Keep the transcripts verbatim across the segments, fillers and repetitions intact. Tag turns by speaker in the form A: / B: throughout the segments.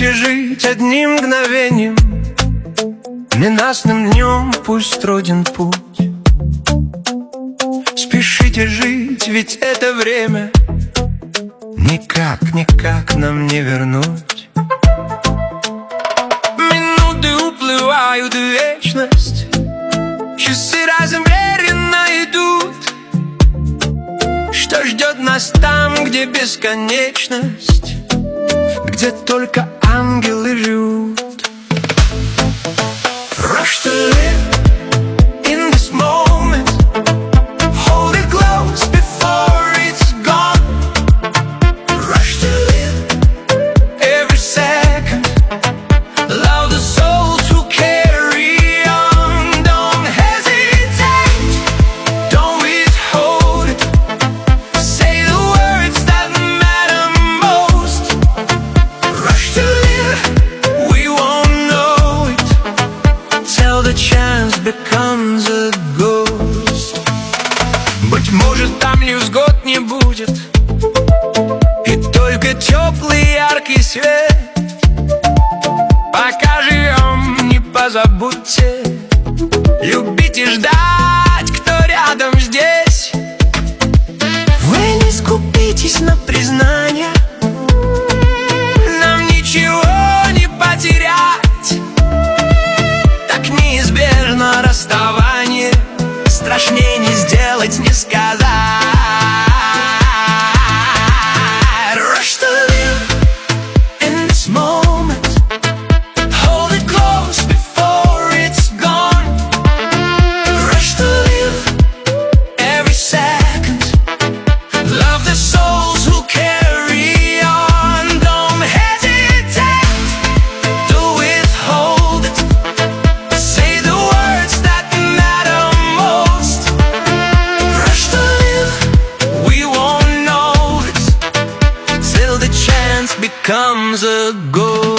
A: Спешите жить одним мгновением, ненастным днем пусть труден путь. Спешите жить, ведь это время никак, никак нам не вернуть. Минуты уплывают в вечность, часы размеренно идут. Что ждет нас там, где бесконечность, где только ангелы живут? Rush to live in this moment, hold it close before it's gone. Rush to live every second, love the souls who carry on. Don't hesitate, don't withhold it, say the words that matter most. Rush to live, we won't know it till the chance becomes a ghost. Быть может, там невзгод не будет, и только теплый яркий свет. Пока живем, не позабудьте любить и ждать, кто рядом здесь. Вы не скупитесь на признание, нам ничего не потерять. Так неизбежно расставание, страшнее не сделать, не сказать. Rush to live in this moment, hold it close before it's gone. Rush to live every second, love the souls who carry on. Don't hesitate, don't withhold it, say the words that matter most. Rush to live, we won't know it till the chance becomes a goal.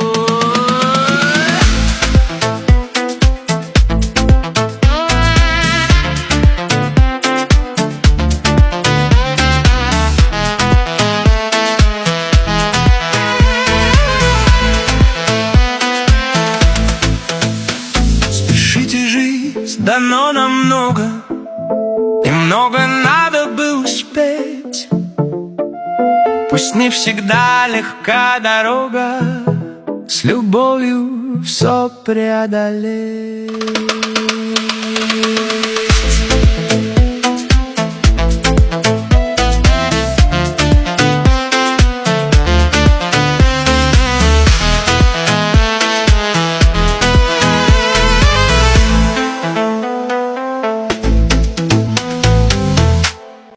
A: Спешите жить, дано нам много, и много надо бы успеть. Пусть не всегда легка дорога, с любовью все преодолеть.